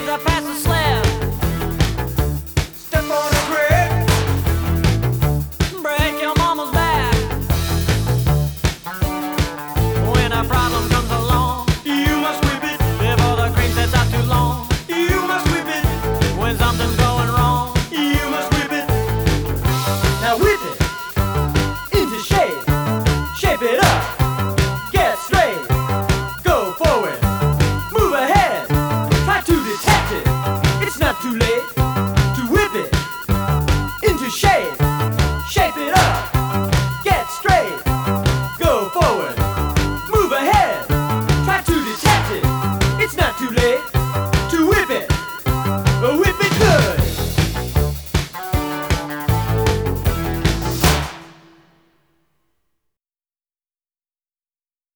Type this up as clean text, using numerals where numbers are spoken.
to pass the slab. Step on a brick. Break your mama's back. When a problem comes along, You must whip it. before the cream sets out too long. You must whip it. When something's going wrong, You must whip it. Now whip it into shape. Shape it up. Get straight. Go forward. Move ahead. Try to detect it. It's not too late to whip it into shape.